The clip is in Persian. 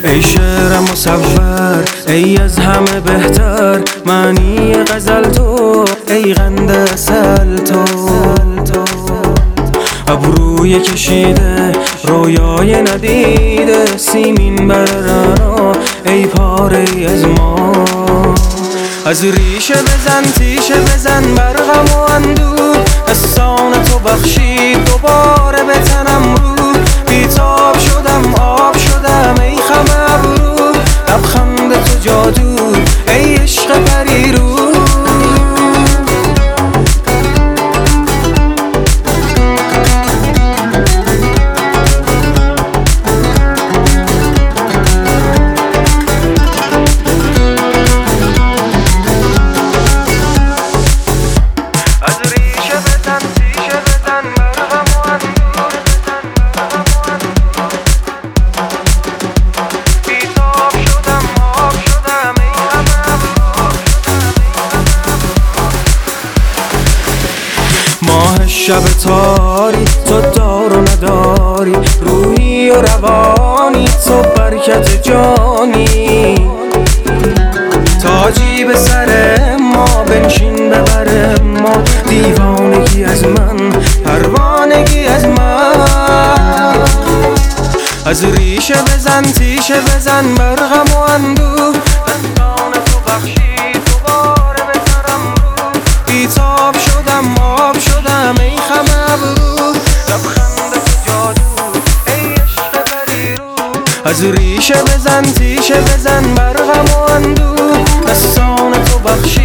ای شعر مصور، ای از همه بهتر معنی غزل تو، ای قند عسل تو. ابروی کشیده رویای ندیده، سیمین بر رنا ای پاره از ما. از ریشه بزن تیشه بزن بر غم و اندوه، احسان تو بخشید دوباره به تنم رو. بیتاب شدم آب شدم ای خم ابرو، لبخند تو جادو ای عشق پریرو. ماه شب تاری تو دار و نداری، روحی و روانی تو برکت جانی. تاجی به سر ما بنشین ببر ما، دیوانگی از من پروانگی از من. از ریشه بزن تیشه بزن بر غم و اندوه، دستان تو بخشید دوباره به سرم رو. بیتاب شدم آب شدم ای خم ابرو، لبخند تو جادو ای عشق پریرو. از ریشه بزن تیشه بزن بر غم و اندوه، دستان تو بخشید